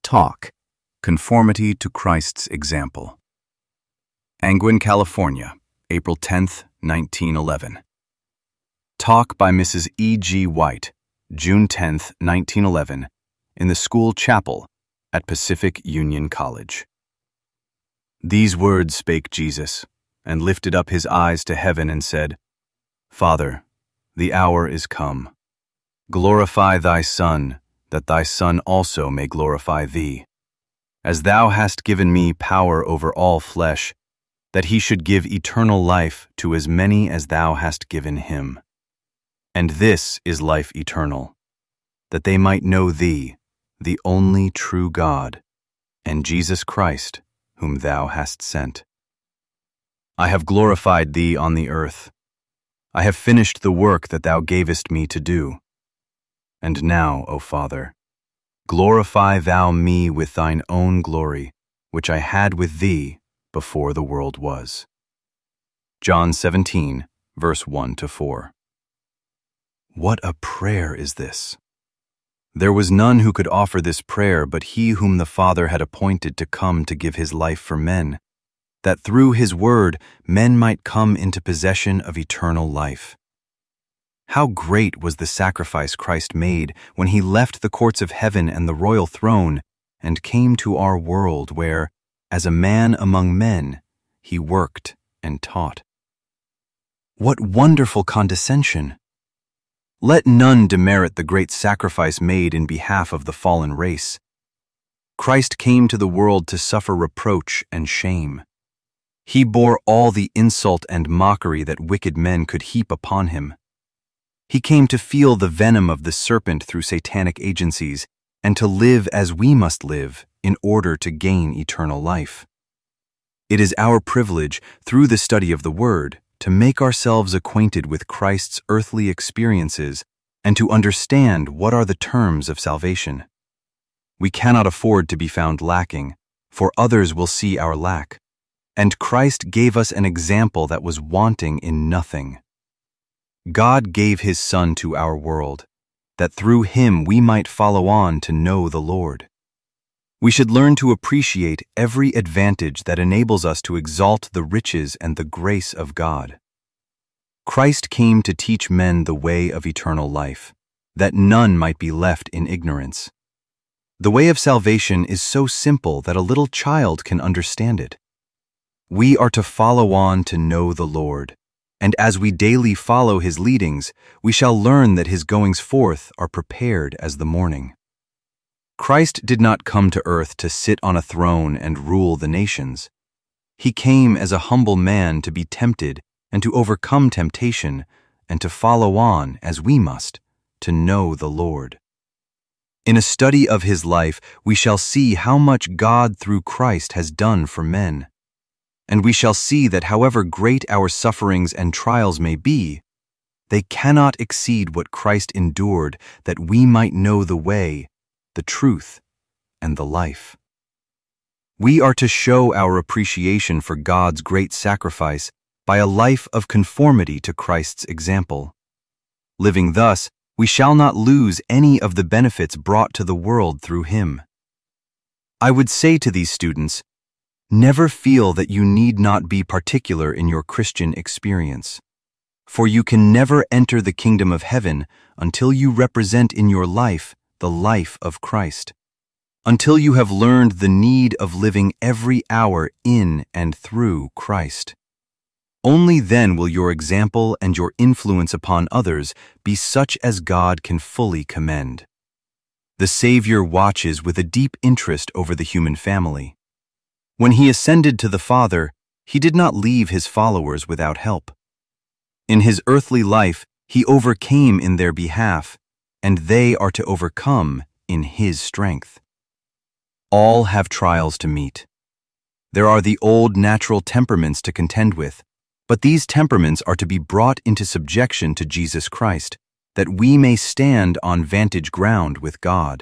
Talk, Conformity to Christ's Example. Angwin, California, April 10, 1911. Talk by Mrs. E. G. White, June 10, 1911, in the school chapel at Pacific Union College. These words spake Jesus, and lifted up his eyes to heaven and said, Father, the hour is come. Glorify thy Son, that thy Son also may glorify thee. As thou hast given me power over all flesh, that he should give eternal life to as many as thou hast given him. And this is life eternal, that they might know thee, the only true God, and Jesus Christ, whom thou hast sent. I have glorified thee on the earth. I have finished the work that thou gavest me to do. And now, O Father, glorify thou me with thine own glory, which I had with thee before the world was. John 17, verse 1-4. What a prayer is this! There was none who could offer this prayer but he whom the Father had appointed to come to give his life for men, that through his word men might come into possession of eternal life. How great was the sacrifice Christ made when he left the courts of heaven and the royal throne and came to our world where, as a man among men, he worked and taught. What wonderful condescension! Let none demerit the great sacrifice made in behalf of the fallen race. Christ came to the world to suffer reproach and shame. He bore all the insult and mockery that wicked men could heap upon him. He came to feel the venom of the serpent through satanic agencies and to live as we must live in order to gain eternal life. It is our privilege, through the study of the Word, to make ourselves acquainted with Christ's earthly experiences and to understand what are the terms of salvation. We cannot afford to be found lacking, for others will see our lack, and Christ gave us an example that was wanting in nothing. God gave his Son to our world, that through him we might follow on to know the Lord. We should learn to appreciate every advantage that enables us to exalt the riches and the grace of God. Christ came to teach men the way of eternal life, that none might be left in ignorance. The way of salvation is so simple that a little child can understand it. We are to follow on to know the Lord, and as we daily follow his leadings, we shall learn that his goings forth are prepared as the morning. Christ did not come to earth to sit on a throne and rule the nations. He came as a humble man to be tempted and to overcome temptation and to follow on, as we must, to know the Lord. In a study of his life, we shall see how much God through Christ has done for men. And we shall see that however great our sufferings and trials may be, they cannot exceed what Christ endured that we might know the way, the truth, and the life. We are to show our appreciation for God's great sacrifice by a life of conformity to Christ's example. Living thus, we shall not lose any of the benefits brought to the world through him. I would say to these students, never feel that you need not be particular in your Christian experience, for you can never enter the kingdom of heaven until you represent in your life the life of Christ, until you have learned the need of living every hour in and through Christ. Only then will your example and your influence upon others be such as God can fully commend. The Savior watches with a deep interest over the human family. When he ascended to the Father, he did not leave his followers without help. In his earthly life, he overcame in their behalf, and they are to overcome in his strength. All have trials to meet. There are the old natural temperaments to contend with, but these temperaments are to be brought into subjection to Jesus Christ, that we may stand on vantage ground with God.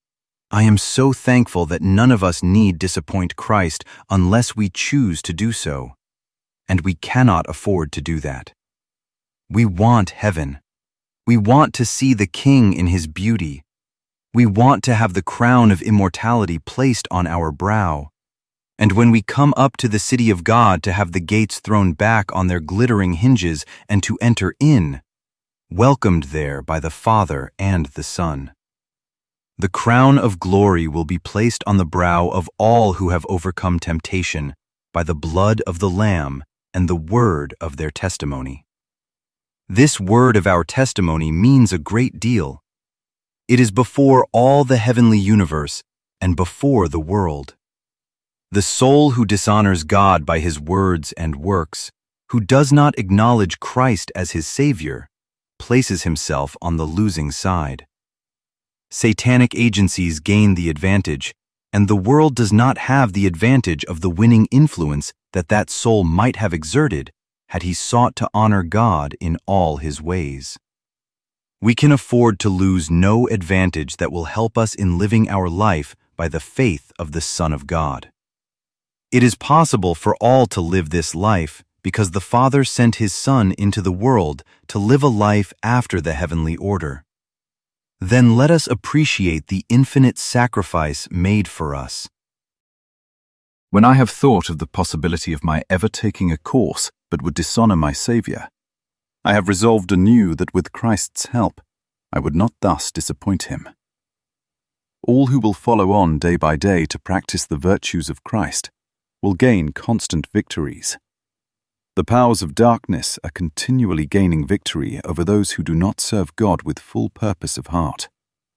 I am so thankful that none of us need disappoint Christ unless we choose to do so, and we cannot afford to do that. We want heaven. We want to see the King in his beauty. We want to have the crown of immortality placed on our brow. And when we come up to the city of God to have the gates thrown back on their glittering hinges and to enter in, welcomed there by the Father and the Son. The crown of glory will be placed on the brow of all who have overcome temptation by the blood of the Lamb and the word of their testimony. This word of our testimony means a great deal. It is before all the heavenly universe and before the world. The soul who dishonors God by his words and works, who does not acknowledge Christ as his Savior, places himself on the losing side. Satanic agencies gain the advantage, and the world does not have the advantage of the winning influence that soul might have exerted had he sought to honor God in all his ways. We can afford to lose no advantage that will help us in living our life by the faith of the Son of God. It is possible for all to live this life because the Father sent his Son into the world to live a life after the heavenly order. Then let us appreciate the infinite sacrifice made for us. When I have thought of the possibility of my ever taking a course but would dishonor my Saviour, I have resolved anew that with Christ's help I would not thus disappoint him. All who will follow on day by day to practice the virtues of Christ will gain constant victories. The powers of darkness are continually gaining victory over those who do not serve God with full purpose of heart.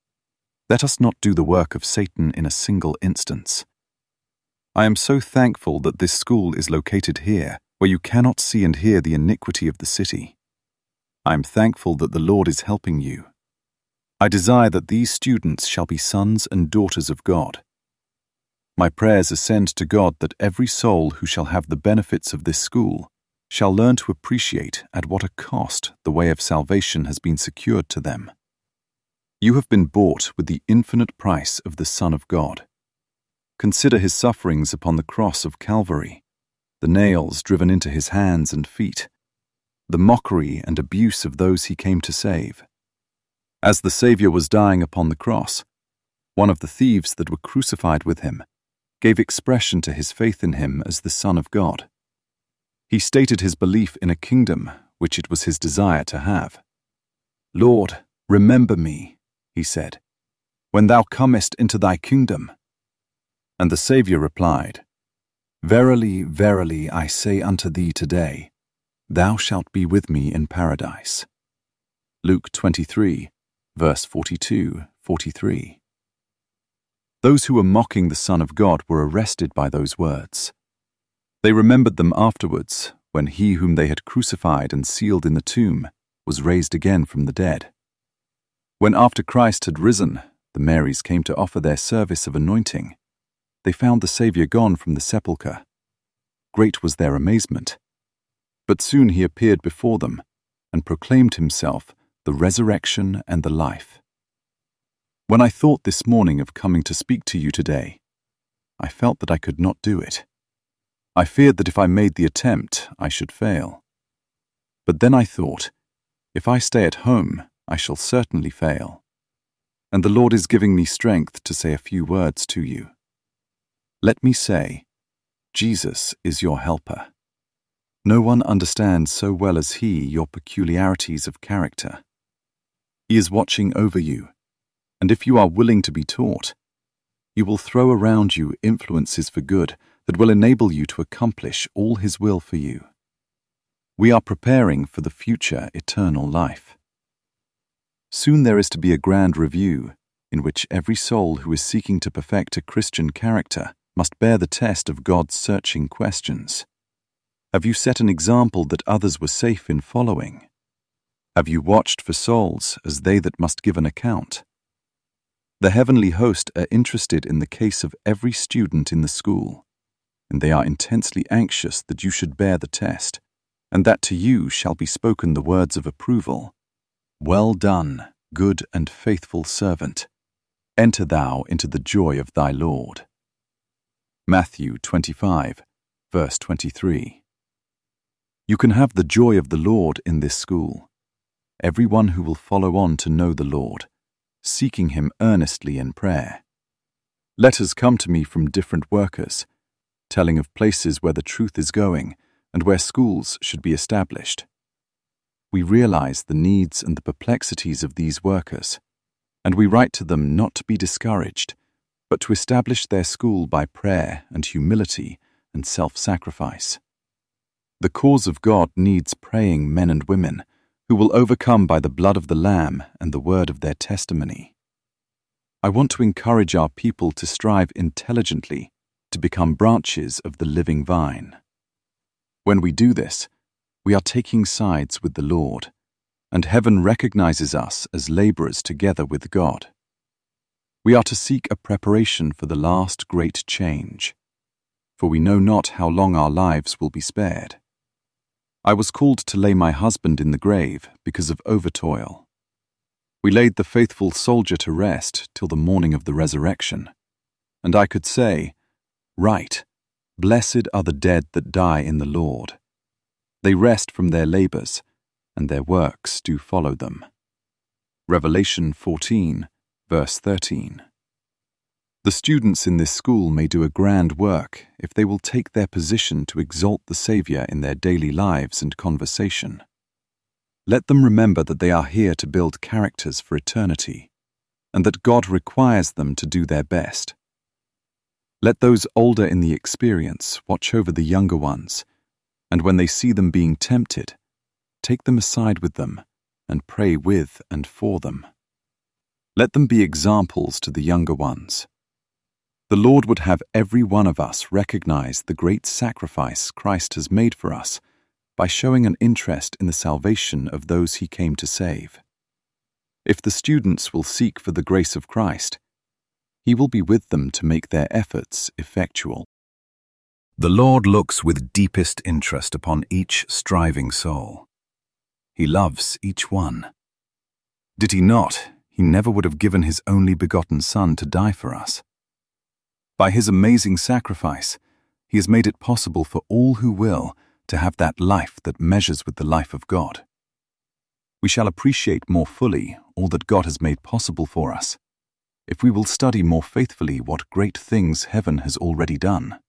Let us not do the work of Satan in a single instance. I am so thankful that this school is located here, where you cannot see and hear the iniquity of the city. I am thankful that the Lord is helping you. I desire that these students shall be sons and daughters of God. My prayers ascend to God that every soul who shall have the benefits of this school shall learn to appreciate at what a cost the way of salvation has been secured to them. You have been bought with the infinite price of the Son of God. Consider his sufferings upon the cross of Calvary, the nails driven into his hands and feet, the mockery and abuse of those he came to save. As the Saviour was dying upon the cross, one of the thieves that were crucified with him gave expression to his faith in him as the Son of God. He stated his belief in a kingdom which it was his desire to have. "Lord, remember me," he said, "when thou comest into thy kingdom." And the Saviour replied, "Verily, verily, I say unto thee today, thou shalt be with me in paradise." Luke 23, verse 42-43. Those who were mocking the Son of God were arrested by those words. They remembered them afterwards, when he whom they had crucified and sealed in the tomb was raised again from the dead. When after Christ had risen, the Marys came to offer their service of anointing, they found the Saviour gone from the sepulchre. Great was their amazement. But soon he appeared before them and proclaimed himself the resurrection and the life. When I thought this morning of coming to speak to you today, I felt that I could not do it. I feared that if I made the attempt, I should fail. But then I thought, if I stay at home, I shall certainly fail. And the Lord is giving me strength to say a few words to you. Let me say, Jesus is your helper. No one understands so well as he your peculiarities of character. He is watching over you, and if you are willing to be taught, you will throw around you influences for good that will enable you to accomplish all his will for you. We are preparing for the future eternal life. Soon there is to be a grand review in which every soul who is seeking to perfect a Christian character must bear the test of God's searching questions. Have you set an example that others were safe in following? Have you watched for souls as they that must give an account? The heavenly host are interested in the case of every student in the school, and they are intensely anxious that you should bear the test, and that to you shall be spoken the words of approval. Well done, good and faithful servant. Enter thou into the joy of thy Lord. Matthew 25, verse 23. You can have the joy of the Lord in this school. Everyone who will follow on to know the Lord seeking him earnestly in prayer. Letters come to me from different workers, telling of places where the truth is going and where schools should be established. We realize the needs and the perplexities of these workers, and we write to them not to be discouraged, but to establish their school by prayer and humility and self-sacrifice. The cause of God needs praying men and women who will overcome by the blood of the Lamb and the word of their testimony. I want to encourage our people to strive intelligently to become branches of the living vine. When we do this, we are taking sides with the Lord, and heaven recognizes us as laborers together with God. We are to seek a preparation for the last great change, for we know not how long our lives will be spared. I was called to lay my husband in the grave because of overtoil. We laid the faithful soldier to rest till the morning of the resurrection, and I could say, "Right, blessed are the dead that die in the Lord. They rest from their labors, and their works do follow them." Revelation 14, verse 13. The students in this school may do a grand work if they will take their position to exalt the Savior in their daily lives and conversation. Let them remember that they are here to build characters for eternity, and that God requires them to do their best. Let those older in the experience watch over the younger ones, and when they see them being tempted, take them aside with them and pray with and for them. Let them be examples to the younger ones. The Lord would have every one of us recognize the great sacrifice Christ has made for us by showing an interest in the salvation of those he came to save. If the students will seek for the grace of Christ, he will be with them to make their efforts effectual. The Lord looks with deepest interest upon each striving soul. He loves each one. Did he not, he never would have given his only begotten Son to die for us. By his amazing sacrifice, he has made it possible for all who will to have that life that measures with the life of God. We shall appreciate more fully all that God has made possible for us if we will study more faithfully what great things heaven has already done.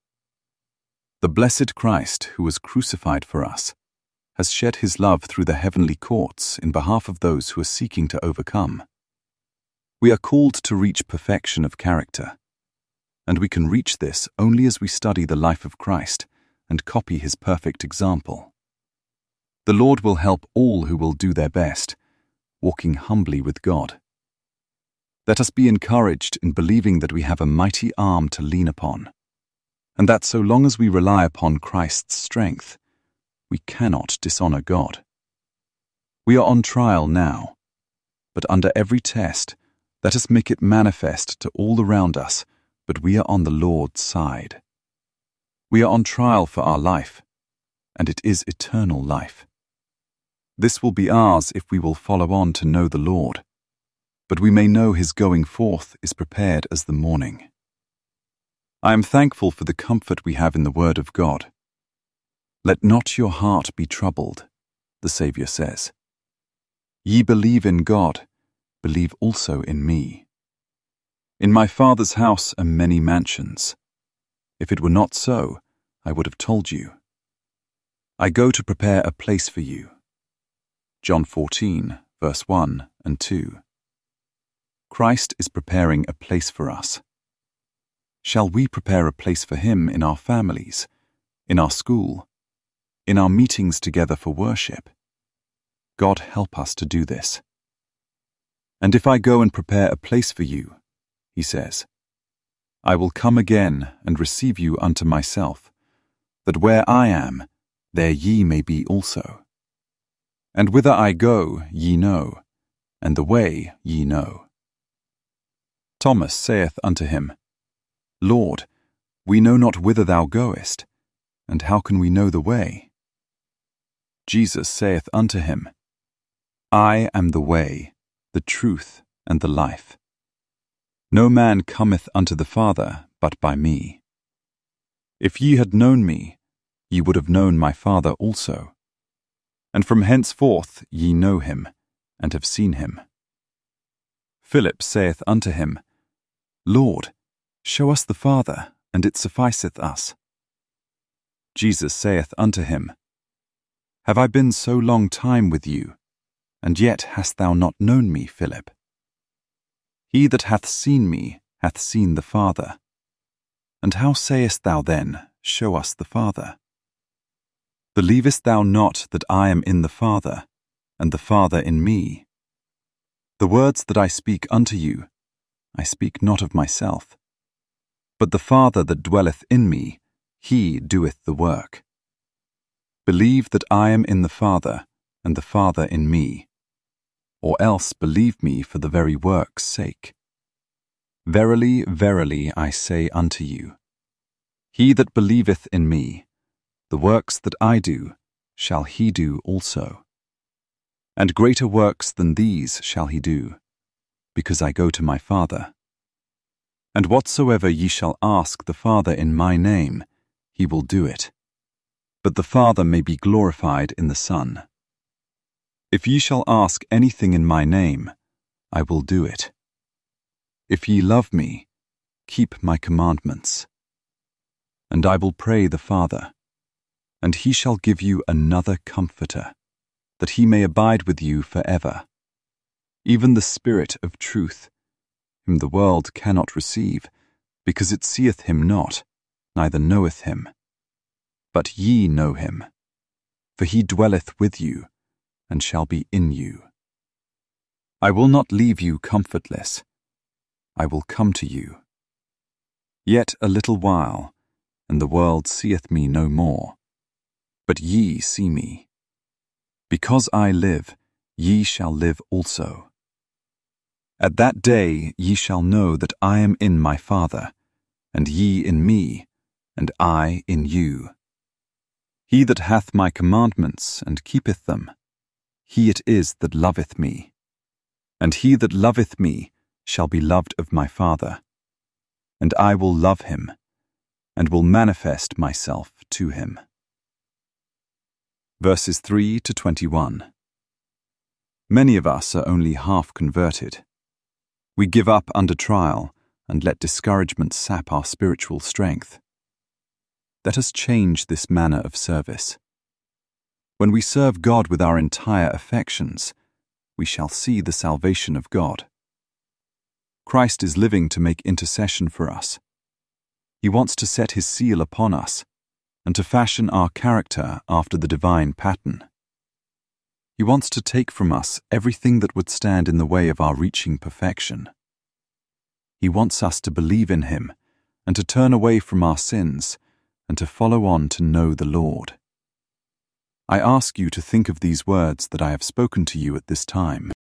The blessed Christ, who was crucified for us, has shed his love through the heavenly courts in behalf of those who are seeking to overcome. We are called to reach perfection of character, and we can reach this only as we study the life of Christ and copy his perfect example. The Lord will help all who will do their best, walking humbly with God. Let us be encouraged in believing that we have a mighty arm to lean upon, and that so long as we rely upon Christ's strength, we cannot dishonor God. We are on trial now, but under every test, let us make it manifest to all around us, but we are on the Lord's side. We are on trial for our life, and it is eternal life. This will be ours if we will follow on to know the Lord, but we may know his going forth is prepared as the morning. I am thankful for the comfort we have in the Word of God. Let not your heart be troubled, the Saviour says. Ye believe in God, believe also in me. In my Father's house are many mansions. If it were not so, I would have told you. I go to prepare a place for you. John 14, verse 1 and 2. Christ is preparing a place for us. Shall we prepare a place for him in our families, in our school, in our meetings together for worship? God help us to do this. And if I go and prepare a place for you, he says, I will come again and receive you unto myself, that where I am, there ye may be also. And whither I go ye know, and the way ye know. Thomas saith unto him, Lord, we know not whither thou goest, and how can we know the way? Jesus saith unto him, I am the way, the truth, and the life. No man cometh unto the Father but by me. If ye had known me, ye would have known my Father also. And from henceforth ye know him, and have seen him. Philip saith unto him, Lord, show us the Father, and it sufficeth us. Jesus saith unto him, Have I been so long time with you, and yet hast thou not known me, Philip? He that hath seen me hath seen the Father. And how sayest thou then, Show us the Father? Believest thou not that I am in the Father, and the Father in me? The words that I speak unto you, I speak not of myself. But the Father that dwelleth in me, he doeth the work. Believe that I am in the Father, and the Father in me, or else believe me for the very work's sake. Verily, verily, I say unto you, he that believeth in me, the works that I do, shall he do also. And greater works than these shall he do, because I go to my Father. And whatsoever ye shall ask the Father in my name, he will do it. But the Father may be glorified in the Son. If ye shall ask anything in my name, I will do it. If ye love me, keep my commandments. And I will pray the Father, and he shall give you another Comforter, that he may abide with you forever, even the Spirit of truth, whom the world cannot receive, because it seeth him not, neither knoweth him. But ye know him, for he dwelleth with you, and shall be in you. I will not leave you comfortless. I will come to you. Yet a little while, and the world seeth me no more. But ye see me. Because I live, ye shall live also. At that day ye shall know that I am in my Father, and ye in me, and I in you. He that hath my commandments and keepeth them, he it is that loveth me. And he that loveth me shall be loved of my Father. And I will love him, and will manifest myself to him. Verses 3 to 21. Many of us are only half converted. We give up under trial and let discouragement sap our spiritual strength. Let us change this manner of service. When we serve God with our entire affections, we shall see the salvation of God. Christ is living to make intercession for us. He wants to set his seal upon us and to fashion our character after the divine pattern. He wants to take from us everything that would stand in the way of our reaching perfection. He wants us to believe in him and to turn away from our sins and to follow on to know the Lord. I ask you to think of these words that I have spoken to you at this time.